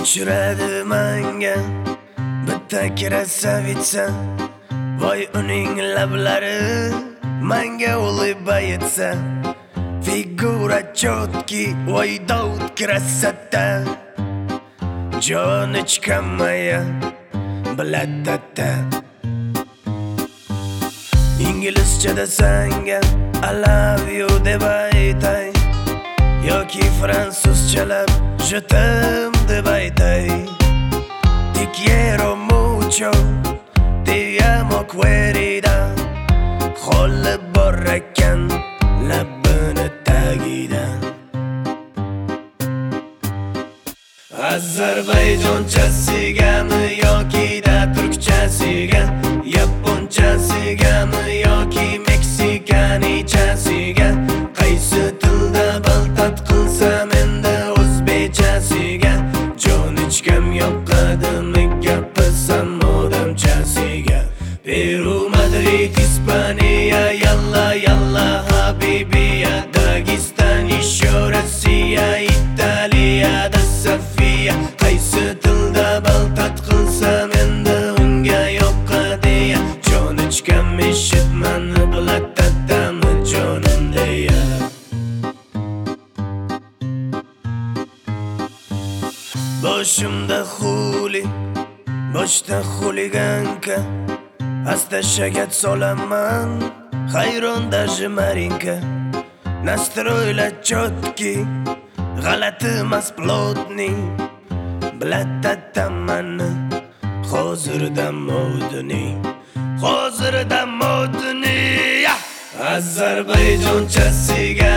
Uchradi menga bitta krasavitsa, voy uning lablari menga ulib aytsa, figura chotki, voy Davud krasata, joni chiqamaya bilatata. İngilizceda senga I love you deb aytay, yoki fransuzchalab je t'aime deb aytay. Te quiero mucho, te amo querida, qo'li bor ekan labini tagida. Ozarbayjonchasigami yoki da turkchasiga, yaponchasigami yoki meksikanichasiga, qaysi tilda baltat qilsam endi o'zbekchasiga, joni chiqam yoqadimi gapirsam odamchasiga. Peru, Madrid, Ispaniya, yalla yalla habibiya, Dagestan, еще Rossiya, Italiyada Sofiya, qaysi tilda baltat qilsam endi unga yoqadiya, joni chiqam eshitmani bilatatami jonim deya. Boshimda xuli, boshda xuliganka, asta shagat solaman, hayron даже Marinka. Nastroylar chotki, g'alati emas plotni, bilatatamani hozirda modni, hozirda modni. Ozarbayjonchasiga